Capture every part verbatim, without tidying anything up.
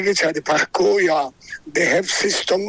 چې د پښکو یا د حفظ سیستم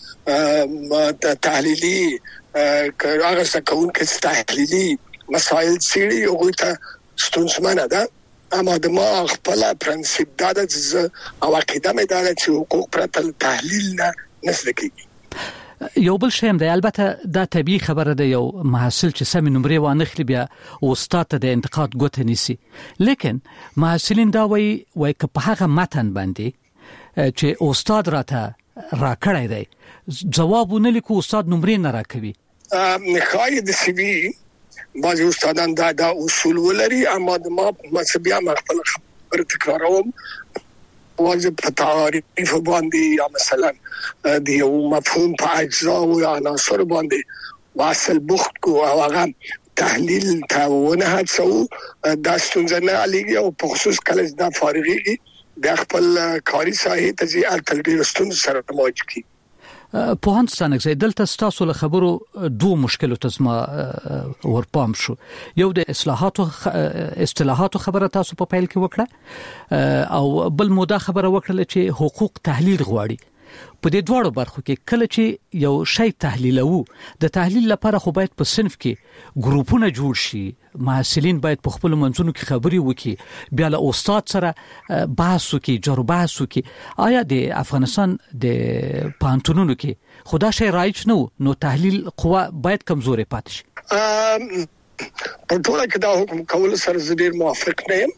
تحلیلي هغه څنګه چې تحلیلي مسائل سړي او ته ستونزمنه ده اما د ما خپل پرنسيپ دا د او عقیده مې دا چې حقوق پرته تحلیل نه نسلکیږي. یو بل شی هم دی، البته دا طبيعي خبره ده، یو محصل چې سمې نمرې وانخلي بیا استاد ته د انتقاد ګوته نیسي، لیکن محصلین دا وایي وایي که په هغه متن باندې چې استاد راته راکړی دی ځوابونه لیکو استاد نمرې نه راکوي. نخای د سی وی بعض استادان دا دا اصول ولري اما د ما مذهبي خپل خبر تکراروم واجب په تعریف باندې یا مثلا د یو مفهوم په اجزا او عناصر باندې واصل بوخت کو او هغه تحلیل تاونه هڅو د ستونزې علیږي او په خصوص کله دا فارغي د خپل کاری ساحه ته ځي الټلډي رستون سره مواجه کی. په هانستانک زې دلته ستاسو له خبرو دوه مشکلات زما ورپام شو. یو د اصلاحاتو اصطلاحاتو خبره تاسو په پیل کې وکړه او بل مودا خبره وکړه چې حقوق تحلیل غواړي. په دې دوړو برخو کې کله چې یو شی تحلیلو د تحلیل لپاره خو باید په صنف کې ګروپونه جوړ شي، محصلین باید په خپل منځونو کې خبري وکړي، بیا له استاد سره بحث وکړي، جربه بحث وکړي. آیا د افغانستان د پانتونونو کې خدا شي رایج نو نو تحلیل قوا باید کمزورې پاتې شي؟ په ټول کې دا حکم کول سره زه ډیر موافق نه یم.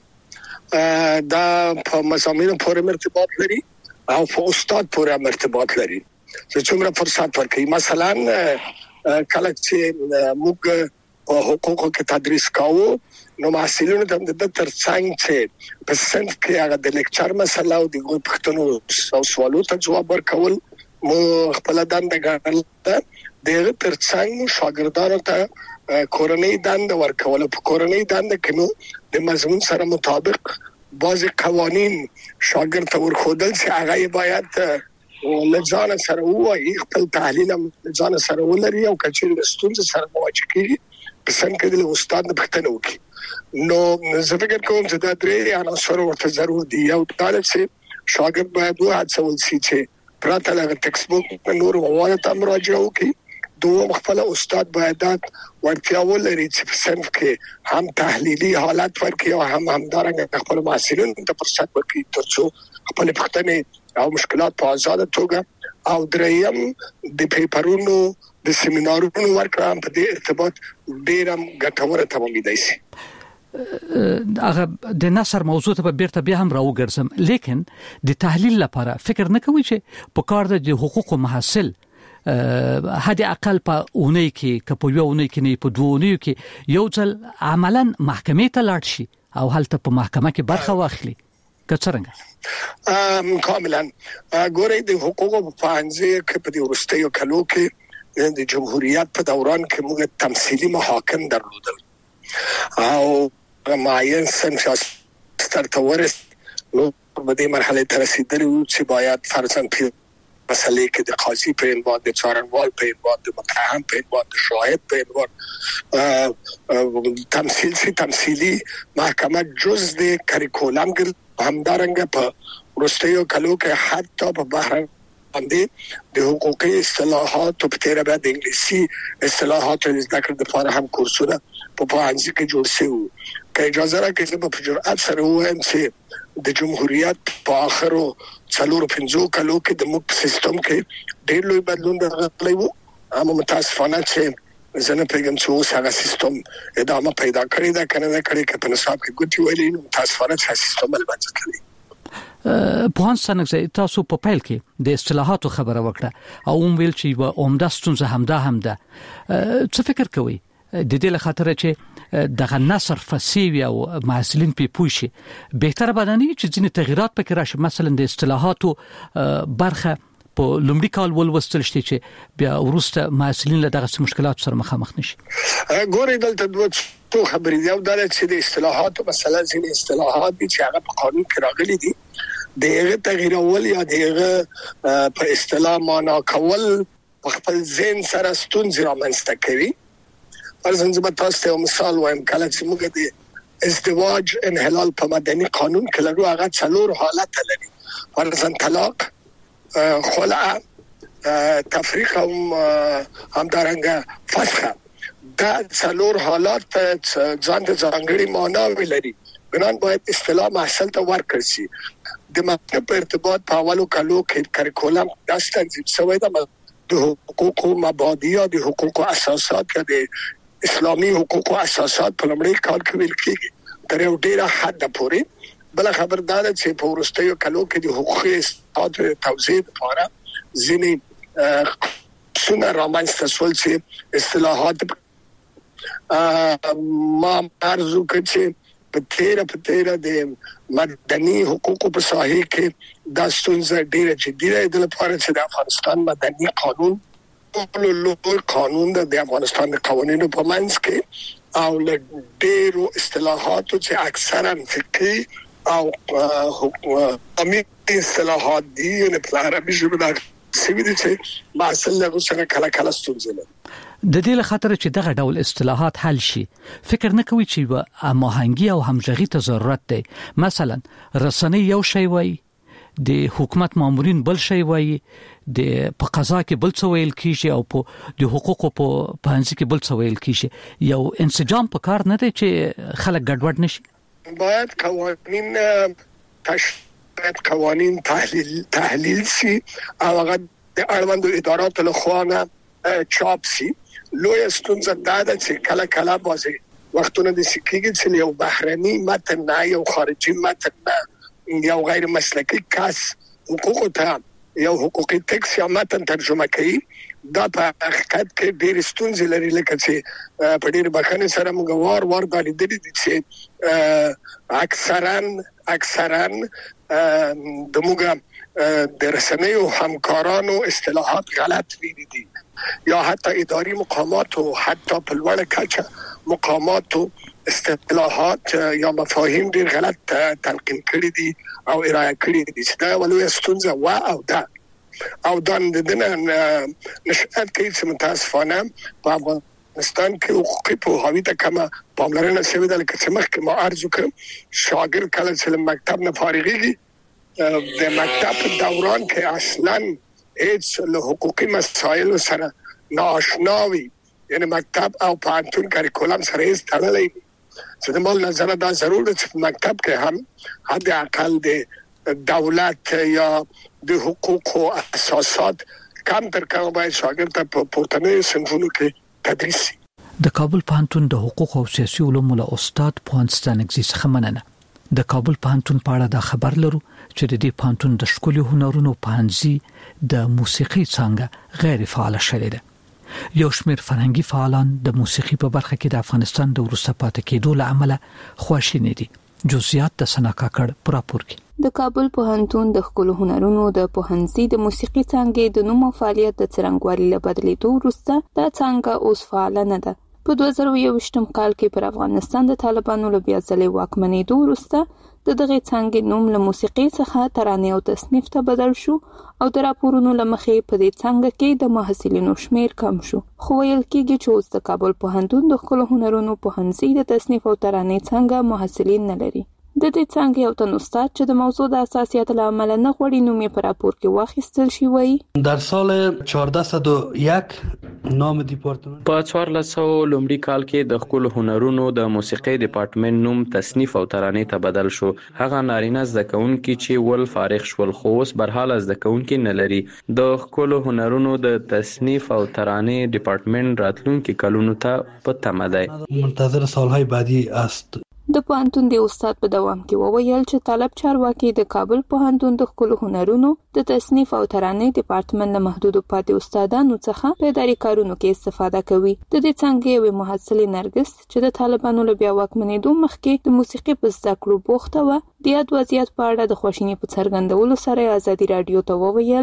دا په مضامینو پورې مرتبط لري او په استاد پورې مرتبط لري چې څومره فرصت ورکړي. مثلا کله چې موږ حقوقو کې تدریس کوو نو محصلینو ته د ترڅنګ چې په صنف کې هغه د لیکچر مسله او د پوښتنو او سوالو ته جواب ورکول مو خپل دنده ګڼل. د ترڅنګ شاګردانو ته کورنۍ دنده ورکول. په کورنۍ دنده کې نو د مضمون سره مطابق بعضی قوانین شاګرد ته ورخودل چې هغه باید لږان سره وایي، خپل تحلیل هم لږان سره ولري او کچې ستونزې سره مواجه کیږي په څنګه د استاد د پښتنو کې. نو زه فکر کوم چې دا درې عناصر ورته ضرور دي. یو دا چې شاګرد باید وهڅول شي چې پراته له ټیکسټ بوک نور مواد ته مراجعه وکړي. دوم خپل استاد باید ورته ولري چې په صنف کې هم تحلیلي حالت ورکړي او هم همدارنګه خپل محصلین ته فرصت ورکړي ترڅو خپل پښتنې او مشکلات په آزاد توګه او دریم د پیپرونو د سیمینارونو ورکړم په دې ارتباط ډیرم ګټوره تمامېدای شي. هغه د نصر موضوع ته بیرته بیا هم راوګرځم، لیکن د تحلیل لپاره فکر نه کوي چې په کار د حقوقو محصل هدي اقل په اونۍ کې کپو یو اونۍ کې نه په دوه اونۍ کې یو ځل عملاً محکمې ته لاړ شي او هلته په محکمه کې برخه واخلي که څنګه؟ ام کاملا ګورې د حقوقو په انځي کې په دې ورستیو کلو کې د جمهوریت په دوران کې موږ تمثيلي محاکم درلودل او معین سنفاس سترتورس نو په دې مرحله ته رسیدلی چې باید فرضاً مسئله کې د قاضي په عنوان د څارنوال په عنوان د متهم په عنوان د شاهد په عنوان تمثيل سي تمثيلي محکمه جز د کریکولم همدارنګه په ورستیو کلو کې حتی په بهر باندې د حقوقي اصطلاحات په تیر بعد د انګلیسي اصطلاحات د ذکر د لپاره هم کورسونه په پانځي کې جوړ شوی. که اجازه راکړئ چې په جرأت سره وایم چې د جمهوریت په اخرو څلور پنځو کلو کې د موږ سیستم کې ډېر لوی بدلون راغلی و. اما متاسفانه چې زنه پیغام چې اوس هغه سیستم ادامه پیدا کړی دا کنه نه کړی چې په نصاب کې ګوتې ویلې نو متاسفانه چې سیستم بل باندې کړی. په هانستانک زې تاسو په پیل کې د اصطلاحاتو خبره وکړه او هم ویل چې و عمده ستونزه همدا همدا څه فکر کوي د دې له خاطر چې دغه نصر فسیوی او محصلین په پوښي بهتره بدني چې ځینې تغیرات پکې راشي، مثلا د اصطلاحاتو برخه په لومړي کال ولوستل شي چې بیا ورسته محصلین له دغه مشکلات سره مخامخ نشي. ګورې دلته دوه څو خبرې دی او دا چې د اصطلاحاتو مثلا ځینې اصطلاحات دي چې هغه په قانون کې راغلي دي دغه تغیرول یا دغه په اصطلاح معنا کول په خپل ذهن سره ستونزې رامنځته کوي. فرضاً زه به تاسو ته مثال وایم، کله چې موږ د ازدواج انحلال په مدني قانون کې لرو هغه څلور حالت لري ورزن طلاق خلع تفریق او همدارنګه فسخ دا څلور حالات ځان د ځانګړي معنا لري بنان باید اصطلاح محصل ته ورکړ شي د مکتب په ارتباط په اولو کلو کې کریکولم داس تنظیم شوی دا د حقوقو مبادئ او د حقوقو اساسات د اسلامي حقوقو اساسات په لمړي کال کې ویل کېږي تر یو ډیره حد پورې بل خبردار چې په ورستیو کلو کې د حقوقي اساسات توزیع لپاره ځینې څونه رامنځته شول چې اصطلاحات ما ارزو کړي په تیر په تیر د مدني حقوقو په ساحه کې د ستونزې ډیره جدي ده د لپاره چې د افغانستان مدني قانون لوی قانون د افغانستان د قوانینو په منځ کې او له ډیرو اصطلاحاتو چې اکثرا فقهي او حکومتي اصطلاحات دي نه په عربي ژبه د سیمې چې محصل له سره کله کله ستونزې لري د دې لخاطر چې دغه ډول اصطلاحات حل شي فکر نه کوي چې هماهنګي او همغږي ته ضرورت دی مثلا رسنۍ یو شی وای د حکومت مامورین بل شی وای د په قضا کې بل څه ویل کیږي او په د حقوقو په پنځه کې بل څه ویل کیږي یو انسجام په کار نه دی چې خلک ګډوډ نشي باید قوانین تشریح قوانین تحلیل تحلیل شي او هغه د اړوندو اداراتو له خوا نه چاپ شي لوی ستونزه دا ده چې کله کله بازي وختونه د سکیږي چې یو بهرني متن نه یو خارجي متن نه یو غیر مسلکی کس حقوق ته یو حقوقي ټیکس یا متن ترجمه کوي دا په حقیقت کې ډېر ستونزې لري لکه چې په ډېر بخښنې سره موږ وار وار دا لیدلي دي چې اکثرا اکثرا د موږ د رسنیو همکارانو اصطلاحات غلط ویلي دي یا حتی اداري مقامات او حتی په لوړه کچه مقامات اصطلاحات یا مفاهیم ډیر غلط تلقین کړي دي او ارائه کړي دي چې دا ولوي ستونزه وا او دا او دا د دنه نشأت کوي چې متاسفانه په افغانستان کې حقوقي په هوی ته کما پاملرنه شوی د لکه چې مخکې ما ارزو کړم شاګرد کله چې مکتب نه فارغيږي د مکتب دوران کې اصلا هیڅ له حقوقي مسایل سره ناشناوي یعنی مکتب او پانتون کریکولم سره هیڅ تړلې چې د مال نظر دا ضروري چې مکتب کې هم حد اقل د دولت یا د حقوقو اساسات کم تر کمه باید شاګرد ته په پورتنۍ صنفونو کې تدریس شي د کابل پانتون د حقوق او سیاسي علومو له استاد پوهنستان اگزي څخه مننه د کابل پانتون په اړه دا خبر لرو چې د دې پانتون د ښکلي هنرونو پانځي د موسیقي څنګه غیر فعال شوی دی یو شمېر فرهنګي فعالان د موسیقي په برخه کې د افغانستان د وروسته پاتې کېدو له امله خواشیني دي جزئیات د سنا کاکړ پراپور کې د کابل پوهنتون د ښکلو هنرونو د پوهنځي د موسیقي څانګې د نوم او فعالیت د څرنګوالي له بدلیدو وروسته دا څانګه اوس فعال نه ده په دوه زره یوویشتم کال کې پر افغانستان د طالبانو له بیا ځلې واکمنېدو وروسته د دغه څانګې نوم له موسیقي څخه ترانې او تصنیف ته بدل شو او د راپورونو له مخې په دې څانګه کې د محصلینو شمیر کم شو خو ویل کېږي چې اوس د کابل پوهنتون د ښکلو هنرونو پوهنځي د تصنیف او ترانې څانګه محصلین نه لري د دې څانګې یو تن استاد چې د موضوع د اساسیت له امله نه غوړي نوم یې په راپور کې واخیستل شي وایي در سال چهارده و یک نام دیپارتمان په څوارلس سوه لومړي کال کې د ښکلو هنرونو د موسیقۍ ډپارټمنټ نوم تصنیف او ترانې ته بدل شو هغه نارینه زده کوونکي چې ول فارغ شول خو اوس برحاله زده کوونکي نه لري د ښکلو هنرونو د تصنیف او ترانې ډپارټمنټ راتلونکي کلونو ته په تمه دی منتظر سالهای بعدی است د پوهنتون د استاد په دوام کې وویل چې طالب چارواکي د کابل پوهنتون د ښکلو هنرونو د تصنیف او ترانې ډپارټمنټ له محدودو پاتې استادانو څخه په اداري کارونو کې استفاده کوي د دې څانګې یوې محصلې نرګس چې د طالبانو له بیا واکمنېدو مخکې د موسیقي په زده کړو بوخته وه د یاد وضعیت په اړه د خواشینۍ په څرګندولو سره ازادي راډیو ته وویل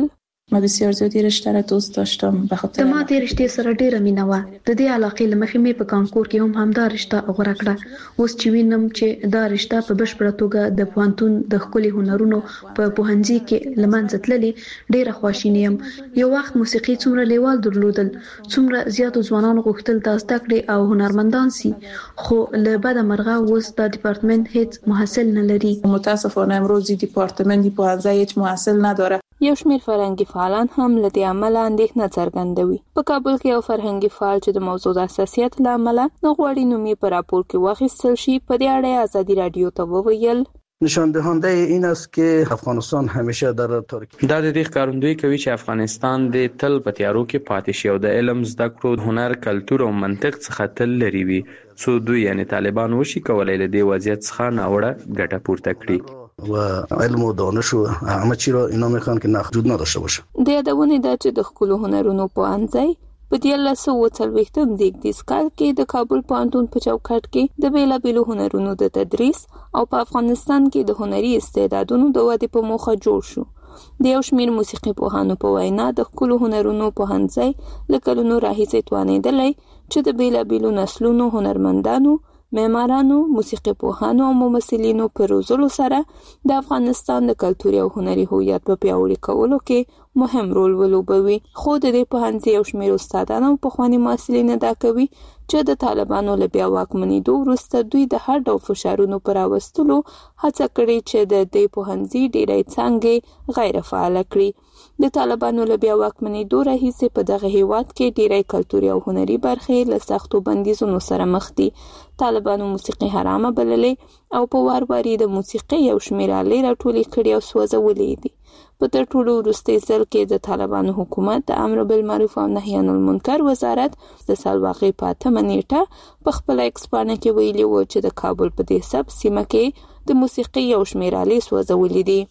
من بسیار زیادی رشته را دوست داشتم به خاطر ما د رشته سره ډیره مینه و. د دې علاقې لمخې مې په کانکور کې هم همدا رشته غوړه کړه. اوس چې وینم چې دا رشته په بشپړه توګه د پوهنتون د ښکلي هنرونو په پوهنځي کې لمنځه تللې، ډیره خواشینی یم. یو وخت موسیقي څومره لیوال درلودل، څومره زیاتو ځوانانو غوښتل د زده کړې او هنرمندان سي، خو له بده مرغه اوس دا ډپارتمنت هیڅ محصل نه لري. متاسفانه امروز ډپارتمنت پوهنځي هیڅ محصل نداره. یو شمېر فرهنګي فعالان هم له دې امله اندېښنه څرګندوي. په کابل کې یو فرهنګي فعال چې د موضوع د حساسیت له امله نه غواړي نوم یې په راپور کې واخیستل شي، په دې اړه ازادي رادیو ته وویل: نشان دهنده این است که افغانستان همیشه در تاریکی. دا د دې ښکارندوی کوي چې افغانستان د تل په تیارو کې پاتې شي او د علم، زده کړو، هنر، کلتور او منطق څخه تل لري وي، څو دوی یعنی طالبان وشي کولای له دې وضعیت څخه ناوړه ګټه پورته کړي. و علم و دانش و همه چی را اینا میخوان که نخجود نداشته باشه. د یادونې ده چې د ښکلو هنرونو پوهنځی په دیارلس سوه څلوېښتم زېږدیز کال کې د کابل پوهنتون په چوکاټ کې د بیلابیلو هنرونو د تدریس او په افغانستان کې د هنري استعدادونو د ودې په موخه جوړ شو. د یو شمېر موسیقي پوهانو په وینا د ښکلو هنرونو پوهنځی له کلونو راهیسې توانېدلی چې د بیلابیلو نسلونو هنرمندانو، معمارانو، موسیقي پوهانو او ممثلینو په روزلو سره د افغانستان د کلتوري او هنري هویت په پیاوړي کولو کې مهم رول ولوبوي. خو د دې پوهنځي یو شمېر استادان او پخواني محصلین ادعا کوي چې د طالبانو له بیا واکمنېدو وروسته دوی د هر ډول فشارونو پر راوستلو هڅه کړې چې د دې پوهنځي ډېری څانګې غیر فعاله کړي. د طالبانو له بیا واکمنېدو راهیسې په دغه هیواد کې ډېری کلتوري او هنري برخې له سختو بندیزونو سره مخ دي. طالبانو موسیقي حرامه بللې او په وار وار د موسیقي یو شمېر آلې راټولې کړي او سوځولې دي. په تر ټولو وروستي ځل کې د طالبانو حکومت د امر بالمعروف او نهي عن المنکر وزارت د سالواغې په اتمه نیټه په خپله ایکس پاڼه کې ویلي و چې د کابل په دې سب سیمه کې د موسیقي یو شمېر آلې سوځولې دي.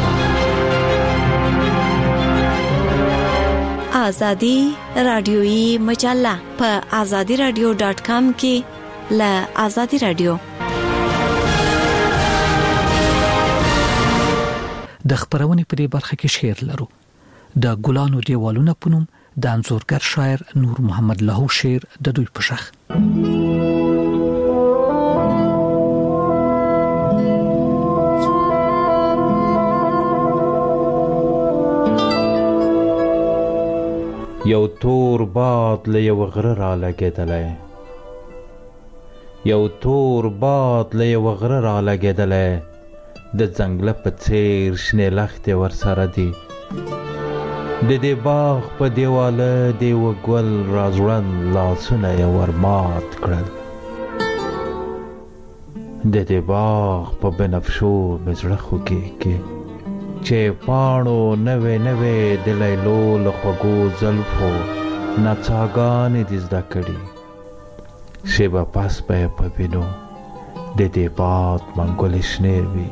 آزادی رادیویی مجله په آزادی رادیو ډاټ کام کې له آزادی رادیو د خبرونې په دې برخه کې شعر لرو. د ګلانو دیوالونه په نوم د انځورګر شاعر نور محمد لاهو شعر د دوی په شخ. یو تور باد له یو غره را لګېدلی، یو تور باد له یو غره را لګېدلی، د ځنګله په څېر شنې لښتې ورسره دي. د دې باغ په دیواله د یوه ګل راځوړند لاسونه یې ورمات کړل. د دې باغ په بنفشو مې زړه خوږېږي چې پاڼو نوې نوې د لیلو له خوږو زلفو نڅاګانې دې زده کړي. شیبه پس به یې په وینو د دې باد منګلې شنې وي.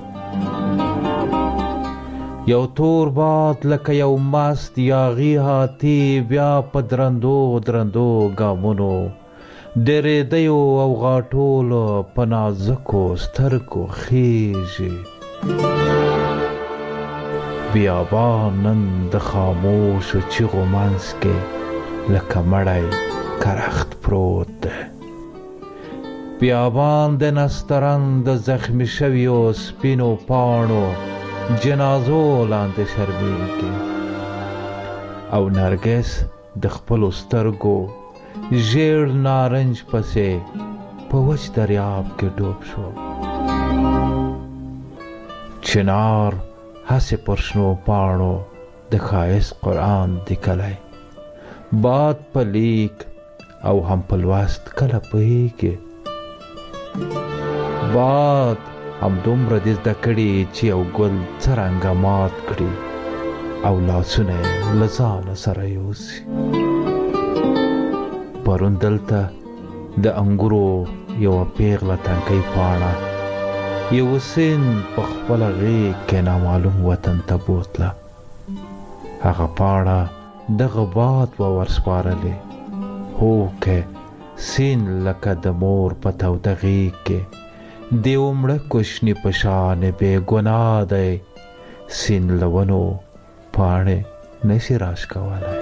یو تور باد لکه یو مست یاغي هاتي بیا په درندو درندو ګامونو د ریدیو او غاټولو په نازکو سترګو خیژي. بیابان نن د خاموشو چیغو منځ کې لکه مړی کرخت پروت دی. بیابان د نسترن د زخمی شویو سپینو پاڼو جنازو لاندې شرمېږي او نرګس د خپلو سترګو ژیړ نارنج پسې په وچ دریاب کې ډوب شو. چنار هسې پر شنو پاڼو د ښایست قرآن لیکلی، باد په لیک او هم په لوست کله پوهېږي. باد همدومره دې زده کړي چې یو ګل څرنګه مات کړي او لاسونه یې له ځانه سره یوسي. پرون دلته د انګورو یوه پیغله تنکۍ پاڼه یو سیند په خپله غېږ کې نامعلوم وطن ته بوتله. هغه پاڼه دغه باد به ورسپارلې. هوکې سیند لکه د مور په توده غېږ کې د یو مړه کوشني په شان بې ګناه دی. سیند له ونو پاڼې نشي راش کولای.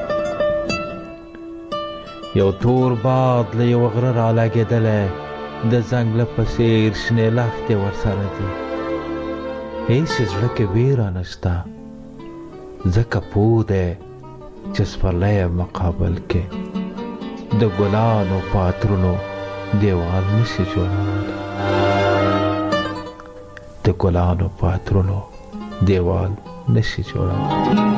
یو تور باد له یو غره را لګېدلی د ځنګله په څېر شنې لښتې ورسره دي. هېڅ زړه کې ویره نشته ځکه پوه دی چې سپرلی مقابل کې د ګلانو په عطرونو دیوال نشي جوړولی. د ګلانو په عطرونو دیوال نشي جوړولی.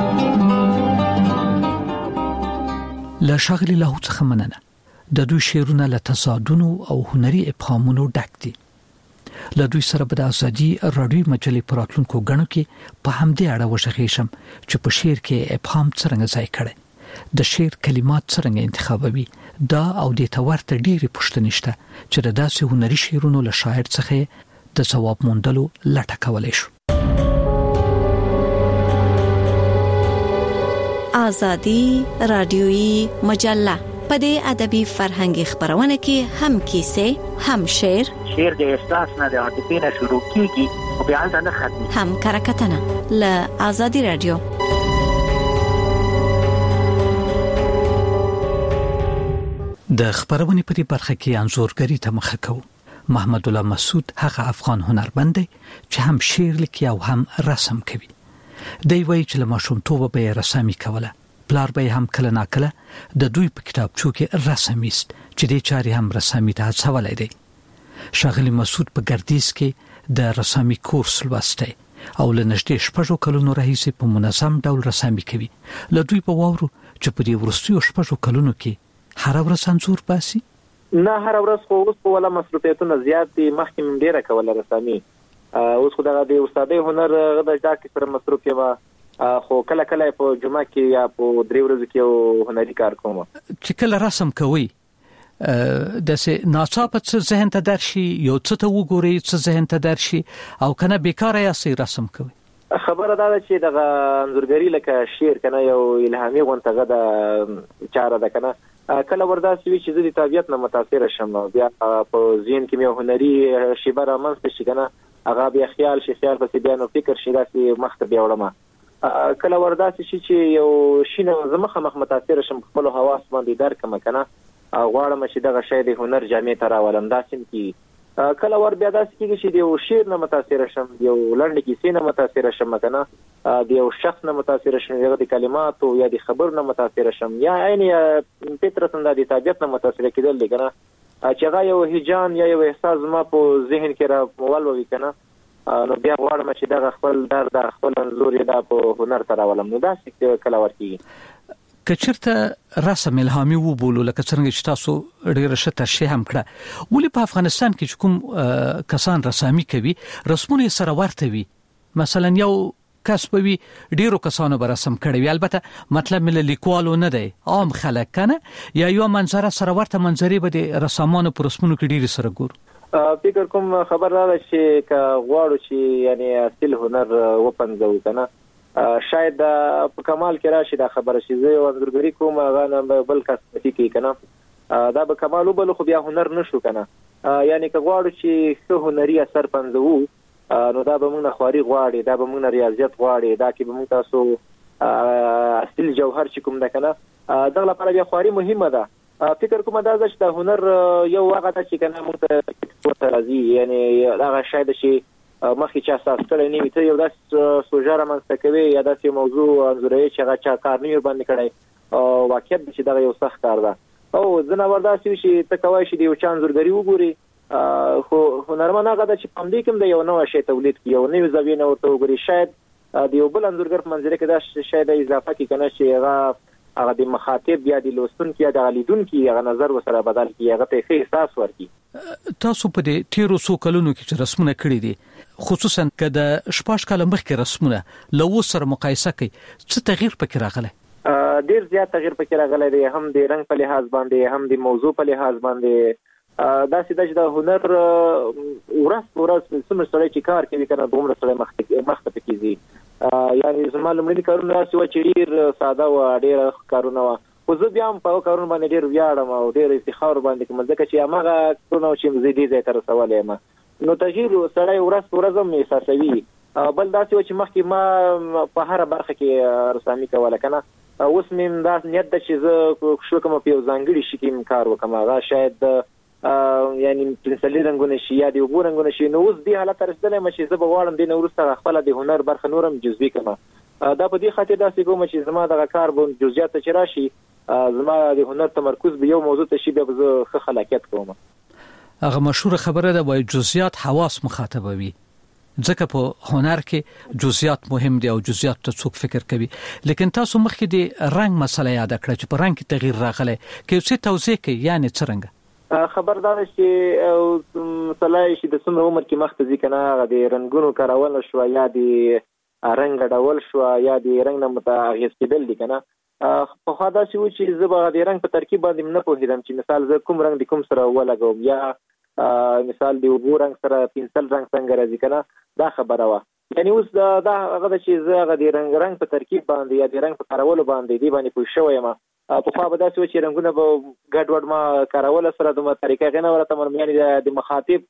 له ښاغلي لاهو څخه مننه. د دوی شعرونه له تضادونو او هنري ابهامونو ډک دي. له دوی سره به د ازادي راډیو مجلې په راتلونکو ګڼو کې په همدې اړه وغږېږم چې په شعر کې ابهام څرنګه ځای کړی، د شعر کلمات څرنګه انتخابوي. دا او د تورته ډېری پوښتنې شته چې د داسې هنري شعرونو له شاعر څخه د ځواب موندلو لټه کولای شو. ازادي راډیوي مجله په دې ادبي فرهنګي خبرونه کې هم کیسې، هم شعر، شعر د احساس نه د عاطفې نه شروع کیږي او بیا نه ختمي، هم کرکټنه. له ازادي راډیو. د خبرونې په دې برخه کې انځورګری ته مخه کوو. محمد الله مسعود هغه افغان هنرمند دی چې هم شعر لیکي او هم رسم کوي. دی وایي چې له ماشومتوبه به یې رسامي کوله. پلار به هم کله ناکله د دوی په کتابچو کې رسم ایست چې دې چارې هم رسامي ته هڅولی دی. ښاغلي مسعود په ګردیز کې د رسامي کورس لوستی او له نږدې شپږو کلونو راهیسې په منظم ډول رسامي کوي. له دوی په واورو چې په دې وروستیو شپږو کلونو کې هر ورځ انځور باسي. نه هر ورځ خو اوس په ولا مصروفیتونه زیات دي. مخکې مې ډېره کوله رسامي، اوس خو دغه د استادۍ هنر د زده کړې سره مصروف یم، خو کله کله په جمعه کې یا په درې ورځو کې یو هنري کار کوم. چې کله رسم کوي داسې ناڅاپه څه ذهن ته درشي، یو څه ته وګورئ څه ذهن ته درشي، او کنه بیکاره یاستئ رسم کوي؟ خبره دا ده چې دغه انځورګري لکه شعر کنه یو الهامي غونټه ده چاره ده کنه. کله ورداسې وي چې زه د طبیعت نه متاثر شم، بیا په ذهن کې مې هنري شیبه رامنځته شي کنه، هغه بیا خیال شي، خیال پسې بیا نو فکر شي، داسې مخ ته بیا وړم. کله ورداسې شي چې یو شي نه زه مخامخ متاثر شم، خپل حواس باندې درکم کنه، غواړم چې دغه شی د هنر جامې ته راولم. داسې کې کله ور بیا داسې کېږي چې د یو شعر نه متاثر شم، یو لنډ کیسې نه متاثر شم کنه، د یو شخص نه متاثر شم، یا د کلماتو یا د خبر نه متاثر شم، یا عین فطرتاً د طبیعت نه متاثر کېدل دی کنه، چې هغه یو هیجان یا یو احساس ما په ذهن کې را ولوي کنه، نو بیا غواړم چې دغه خپل درد خپل انځور یې دا په هنر ته راولم. نو داسې کله ورکېږي. که چېرته رسم الهامي وبولو لکه څرنګه چې تاسو ډېره ښه ترشیح هم کړه، ولې په افغانستان کې چې کوم کسان رسامي کوي رسمونه یې سره ورته وي؟ مثلا یو کس به وي ډېرو کسانو به رسم کړی وي، البته مطلب مې له لیکوالو نه دی، عام خلک کنه، یا یو منظره سره ورته منظرې به د رسامانو په رسمونو کې ډېرې سره ګورو. فکر کوم خبر را ده چې که غواړو چې یعنی اصل هنر وپنځو کنه، شاید په کمال کې راشي دا خبره چې زه یو انځورګري کوم هغه نه بل کس پکې کنه، دا به کمال وبل خو بیا هنر نشو کنه. یعنی که غواړو چې ښه هنري اثر پنځو نو دا به موږ نه خواري غواړي، دا به موږ نه ریاضیت غواړي، دا کې به موږ تاسو اصل جوهر چې کوم ده کنه، دغه لپاره بیا خواري مهمه ده. فکر کوم دا چې د هنر یو هغه د چې کنه موږ ته راځي، یعنی هغه شاید چې مخکې چا اساس کړی نه وي، ته یو داسې سوژه رامنځته کوي یا داسې موضوع انځوروي چې هغه چا کار نه وي باندې کړی، واقعیت چې دغه یو سخت کار ده. او ځنه ورداسې وي چې ته کوای شي د یو چا انځورګري وګوري، خو هنرمند هغه ده چې په همدې کې هم د یو نوی شی تولید کړي، یو نوې زاویې نه ورته وګوري. شاید د یو بل انځورګر په منظره کې دا شاید اضافه کړي کنه چې هغه هغه د مخاطب یا د لوستونکي یا د لیدونکي هغه نظر وسره بدل کړي، هغه ته ښه احساس ورکړي. تاسو په دې تیرو څو کلونو کې چې رسمونه کړي دي، خصوصا که د شپږ کاله مخکې رسمونه له اوس سره مقایسه کړئ، څه تغییر پکې راغلی؟ ډېر زیات تغییر پکې راغلی دی، هم د رنګ په لحاظ باندې، هم د موضوع په لحاظ باندې. داسې ده چې د هنر ورځ په ورځ څومره سړی چې کار کوي کنه دومره سړی مخته پکې ځي. یعنی زما لومړني کارونه داسې وه چې ډېر ساده وه، ډېر کارونه وه، خو زه بیا هم په هغو کارونو باندې ډېر ویاړم او ډېر افتخار باندې کوم، ځکه چې هماغه کارونه چې زه دې ځای ته رسولی یم. نو تغییر سړی ورځ په ورځ هم احساسوي، بل داسې و چې مخکې ما په هر برخه کې رسامي کوله کنه، اوس مې دا نیت ده چې زه شو کوم په یو ځانګړي شي کې کار وکم، هغه شاید یعنی پنسلي رنګونه شي یا د اوبو رنګونه شي. نو اوس دې حالت ته رسېدلی یم چې زه به غواړم دې نه وروسته خپله د هنر برخه نورم جزوي کړم. دا په دې خاطر داسې کوم چې زما دغه کار به جزئیات ته چې راشي، زما د هنر تمرکز به یو موضوع ته شي، بیا به زه ښه خلاقیت کوم. هغه مشهور خبره ده وایي جزئیات حواس مخاطبوي، ځکه په هنر کې جزئیات مهم دي او جزئیات ته څوک فکر کوي. لیکن تاسو مخکې د رنګ مسله یاد کړه چې په رنګ کې تغییر راغلی، کې څه توضیح کوي یعنی څرنګه؟ خبردار چې مثلا چې د څومره عمر کې مخ ته ځي کنه، هغه د رنګونو کارول شو یا د رنګ ډول شو یا د رنګ نه متغیر کېدل دي کنه. په خا دا چې و چې زه به د رنګ په ترکیب باندې نه پوهېدم چې مثال زه کوم رنګ د کوم سره ولګوم، یا مثال د اوبو رنګ سره پنسل رنګ څنګه راځي کنه، دا خبره وه. یعنی اوس دا هغه ده چې زه هغه د رنګ رنګ په ترکیب باندې یا د رنګ په کارولو باندې دې باندې پوه شوی یم. پخوا به داسې و چې رنګونه به ګډ وډ ما کارول سره دومره طریقه هغې نه ورته معلوم، یعنې د مخاطب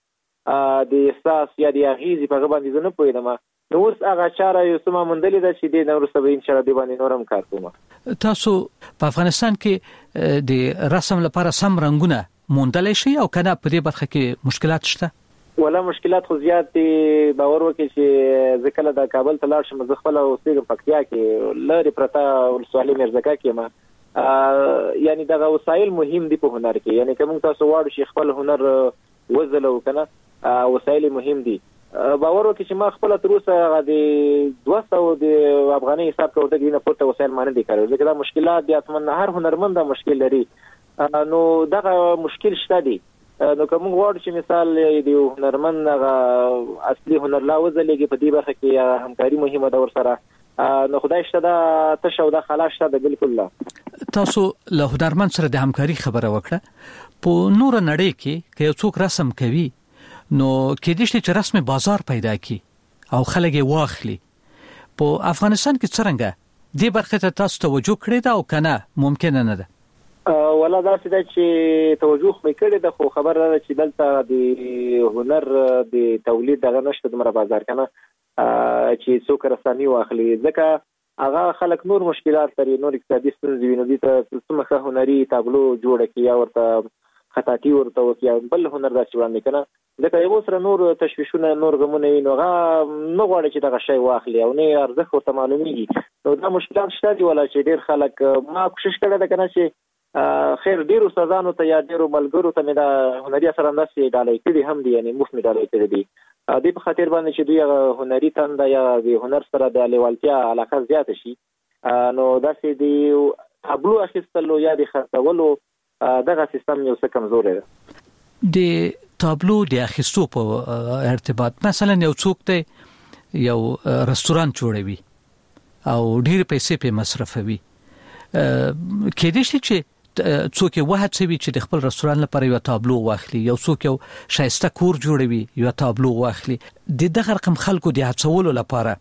د احساس یا د اغېزې په هغه باندې زه نه پوهېدم. نو اوس هغه چاره یو څه ما موندلې ده چې دې نه وروسته به انشاءالله دې باندې نور هم کار کوم. تاسو په افغانستان کې د رسم لپاره سم رنګونه موندلی شي او که نه په دې برخه کې مشکلات شته؟ ولا مشکلات خو زیات دي. باور وکړئ چې زه کله د کابل ته لاړ شم، زه خپله اوسېږم پکتیا کې، لرې پرته ولسوالۍ میرزکه کې یم. یعنی دغه وسایل مهم دي په هنر کې، یعنی که موږ تاسو غواړو چې خپل هنر وځلو که نه، وسایل مهم دي. باور وکړئ چې ما خپله تر اوسه هغه د دوه سوه د افغانۍ حساب کوته کې نه پورته وسایل ما نه دي کارول، ځکه دا مشکلات دي. حتما هر هنرمند دا مشکل لري، نو دغه مشکل شته دي. نو که موږ غواړو چې مثال د هنرمند هغه اصلي هنر لا وځلېږي، په دې برخه کې همکاري مهمه ده ورسره. نو خدای شته دا تشه او دا خلا شته ده، بالکل لا. تاسو له هنرمند سره د همکاري خبره وکړه. په نوره نړۍ کې که یو څوک رسم کوي، نو کېدای شي چې رسم بازار پیدا کی او خلک یې واخلي. په افغانستان کې څرنګه دې برخه ته تاسو توجه کړې ده او که نه ممکنه نه ده؟ ولا داسې ده چې توجه مې کړې ده، خو خبر ده چې دلته د هنر د تولید دغه نشته دومره بازار که نه چې څوک رسامي واخلي، ځکه هغه خلک نور مشکلات لري، نور اقتصادي ستونزې وي. نو دې ته څومره ښه هنري تابلو جوړه کړي یا ورته خطاطي ورته وکړي یا بل هنر داسې وړاندې که نه، ځکه یو سره نور تشویشونه نور غمونه وي، نو هغه نه غواړي چې دغه شی واخلي او نه ارزښت ورته معلومیږي. نو دا مشکلات شته دي. ولا چې ډېر خلک ما کوشش کړی ده که نه چې خیر ډېرو استادانو ته یا ډېرو ملګرو ته مې دا هنري اثر انداسې ډالۍ کړي هم دي، یعنې مفت مې ډالۍ کړي دي. دې په خاطر باندې چې دوی هغه هنري تنده یا د هنر سره د لیوالتیا علاقه زیاته شي، نو داسې د تابلو اخیستلو یا د خرڅولو دغه سیستم یو څه کمزوری ده. د تابلو د اخیستو په ارتباط مثلا یو څوک دی یو رستوران جوړوي او ډېر پیسې په مصرفوي، کېدای شي چې څوک یې وهڅوي چې د خپل رستوران لپاره یو تابلو واخلي، یو څوک یو ښایسته کور جوړوي یو تابلو واخلي. د دغه رقم خلکو د هڅولو لپاره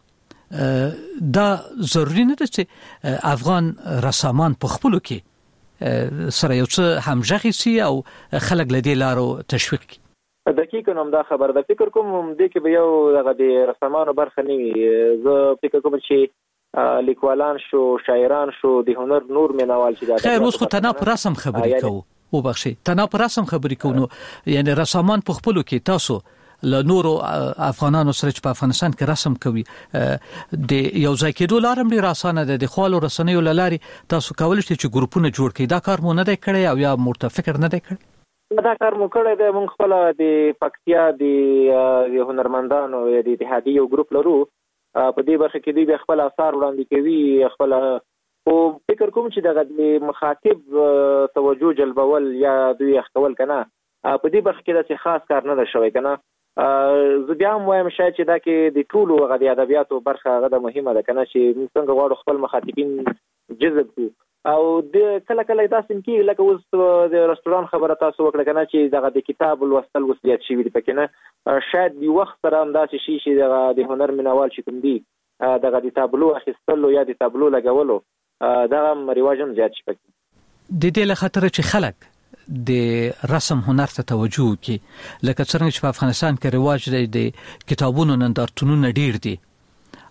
دا ضروري نه ده چې افغان رسامان په خپلو کې سره یو څه همغږي سي او خلک له دې لارو تشویق کړي. دقیقاً هم دا خبر ده. فکر کوم دې کې به یو دغه د رسامانو برخه نه وي. زه فکر کوم چې لیکوالان شو، شاعران شو، د هنر نور مینوال چې دا خیر اوس خو تنا پر رسم خبرې کوو، وبخښئ تنا پر رسم خبرې کوو. نو یعنی رسامان په خپلو کې تاسو له نورو افغانانو سره چې په افغانستان کې رسم کوي د یو ځای کېدو لار هم ډېره اسانه ده. د خپلو رسنیو له لارې تاسو کولی شئ چې ګروپونه جوړ کړئ. دا کار مو نه دی کړی او یا ورته فکر نه دی کړی؟ دا کار مو کړی دی. موږ خپله د پکتیا د هنرمندانو د اتحادیې یو ګروپ لرو، په دې برخه کې دوی بیا خپل اثار وړاندې کوي. خپل خو فکر کوم چې دغه د مخاطب توجه جلبول یا دوی اخکول که نه، په دې برخه کې داسې خاص کار نه ده شوی که نه. زه بیا هم وایم شاید چې دا کې د ټولو هغه د ادبیاتو برخه هغه د مهمه ده که نه، چې موږ څنګه غواړو خپل مخاطبین جذب کړو. او د کله کله داسې کېږي لکه اوس د رستوران خبره تاسو وکړه که نه، چې دغه د کتاب لوستل اوس زیات شوي دي پکې نه. شاید د وخت سره هم داسې شي چې دغه د هنر مینوال چې کوم دي دغه د تابلو اخیستلو یا د تابلو لګولو دغه هم رواج هم زیات شي پکې. د دې له خاطره چې خلک د رسم هنر ته توجه وکړي، لکه څرنګه چې په افغانستان کې رواج دی د کتابونو نندارتونونه ډېر دي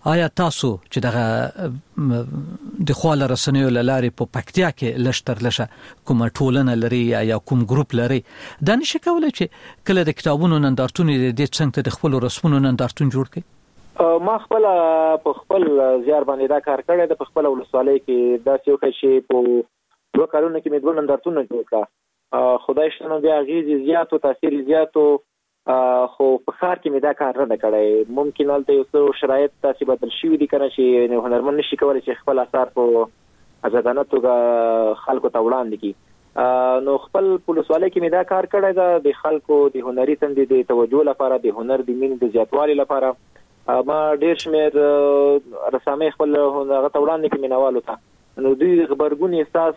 آیا تاسو چې دغه د خواله رسنیو لاري په پکتیا کې لشتر لشه کوم ټولنه لري یا کوم ګروپ لري دا نشي کولای چې کله د کتابونو نندارتون د څنګه د خپل رسمونو نندارتون جوړ کړي؟ ما خپل په خپل زیار باندې دا کار کړی د خپل ولسوالۍ کې دا څه وکړي چې په دوه کارونه کې مې دوه نندارتون جوړ کړ. خدای شته نو بیا غیزي زیات او تاثیر زیات او خو په خار کې مې دا کار نه کړی. ممکن البته یو څه شرایط تاسو بدل شي دي کنه چې هنرمند نشي کولای چې خپل اثر په ازادانه توګه خلکو ته وړاندې کړي. نو خپل پولیسوالۍ کې مې دا کار کړی دا د خلکو د هنري تندې د توجه لپاره د هنر د مين د زیاتوالي لپاره ما ډېر شمېر رسامي خپل هغه ته وړاندې کړي مینوالو ته. نو دوی خبرګون احساس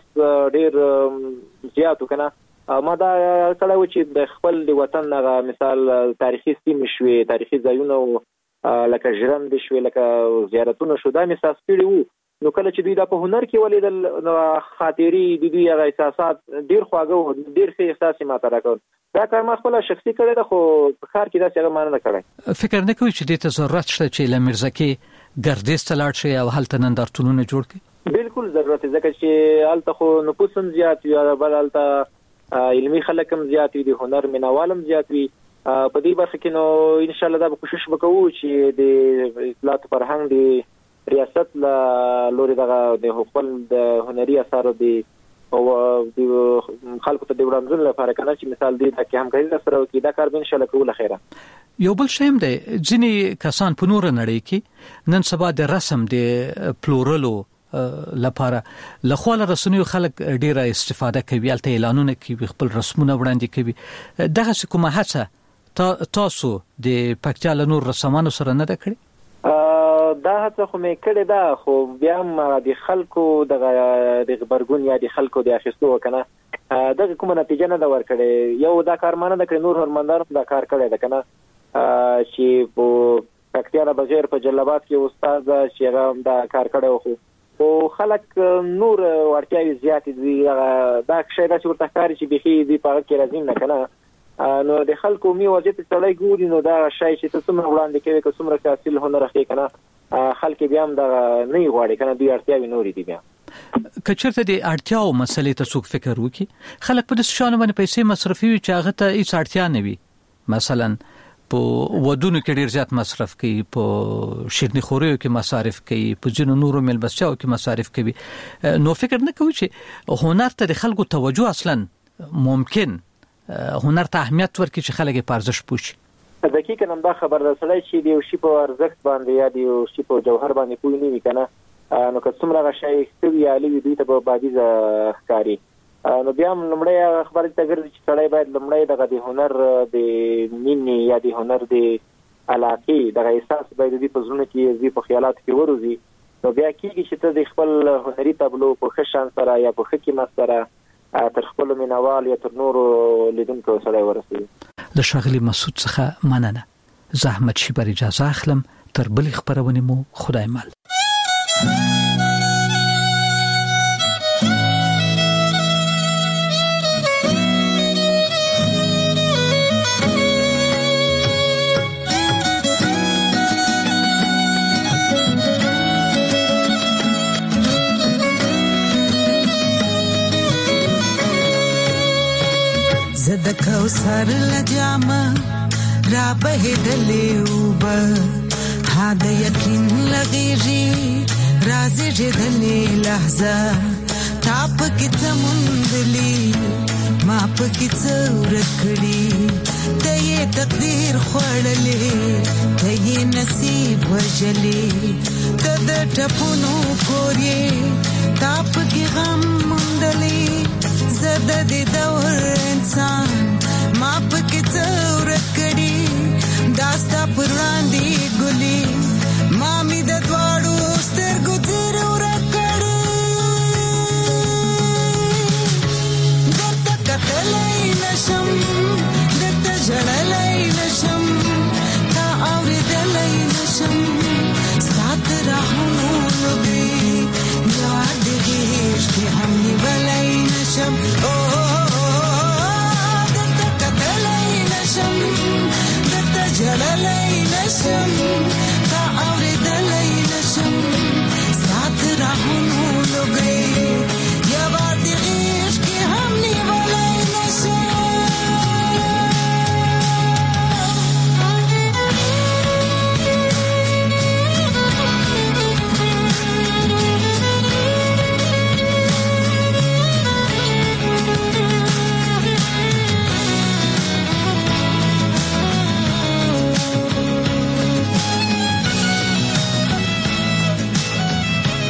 ډېر زیاتو کنه. ما دا کله و چې د خپل د وطن هغه مثال تاریخي سیمې شوې تاریخي ځایونه لکه ژرند شوې لکه زیارتونه شو دا مې احساس کړي وو. نو کله چې دوی دا په هنر کې ولیدل نو خاطري د دوی هغه احساسات ډېر خواږه وو ډېر ښه احساس یې ماته راکړ. دا کار ما خپل شخصي کړی ده خو په ښار کې داسې هغه ما نه کړی. فکر نه کوئ چې دې ته ضرورت شته چې له میرزکې ګردیز ته لاړ شئ او هلته نندارتونونه جوړ کړئ؟ بالکل ضرورت دی ځکه چې هلته خو نفوس هم زیات وي بل هلته علمي خلک هم زیات وي د هنر مینوال هم زیات وي. په دې برخه کې نو ان شاء الله دا به کوشش وکړو چې د اطلاعات فرهنګ د ریاست له لوري دغه د خپل د هنري اثارو د او د خلکو ته د وړاندې لپاره کنه چې مثال دی چې همکاري سره وکړي دا کار به ان شاء الله کوله خیره. یو بل شیم دی ځینې کسان په نور نړۍ کې نن سبا د رسم د پلورلو لپاره لخواله رسنیو خلک ډیره استفاده کوي الته اعلانونه کوي خپل رسمونه وړاندې کوي. دغه کومه هڅه تاسو د پکتیا له نور رسامانو سره نه ده کړې؟ دا هڅه خو مې کړې ده خو بیا هم د خلکو دغه د خبرګون یا د خلکو د اخیستو کنه دغه کومه نتیجه نه ده ورکړې. یو دا کار مانه د نور هنرمندانو دا کار کړی ده کنه چې په پکتیا نه بغیر په جلبات کې استاد چې هغه دا کار کړی خو او خلک نور ورتیاوي زیات دي دا شی دا چې ورته کاری چې بخي دی په کې راځي نه کنه. نو د خلکو می وجه ته تړای ګوري نو دا شی چې تاسو موږ وړاندې کوي که څومره تحصیل هنر اخی کنه خلک بیا هم دا نه غواړي کنه دوی ارتیاوي نوري دي. بیا کچرته د اړتیاو مسلې ته څوک فکر وکي خلک په دې شان باندې پیسې مصرفي وي چې هغه ته هیڅ اړتیا نه وي. مثلا په ودونو کې ډیر زیات مصرف کوي په شیرني خوریو کې مصارف کوي په ځینو نورو ملبسچاو کې مصارف کوي. نو فکر نه کوي چې هنر ته د خلکو توجه اصلا ممکن هنر ته اهمیت ورکړي چې خلک په ارزښت پوښي. دقیقاً هم دا خبر درسلای چې دی شی په ارزښت باندې یا دی شی په جوهر باندې پوي نه وي کنه نو که څومره غشای ستوي علي دوی ته په بادیزه ښکاری. نو بیا هم لمړی خبرې ته ګرځي چې سړی باید لمړی دغه د هنر د مینې یا د هنر د علاقې دغه احساس باید د په زړه کې زی په خیالات کې وروزي. نو بیا کېږي چې ته د خپل هنري تابلو په ښه شان سره یا په ښه قیمت سره تر خپل مینوال یا تر نورو لیدونکو سره ورسوي. د ښاغلي مسعود څخه مننه. زحمت شي بر اجازه اخلم تر بل خبرونه مو خدای مال. زد کوثر لجامه را بهدلې وب ها د یقین لغېږي رازې جدلې لحظه تاپ کې تمندلې ما په کې څور کړې ته یې تقدیر خوړلې ته یې نصیب وجلې ته د ټپونو کورې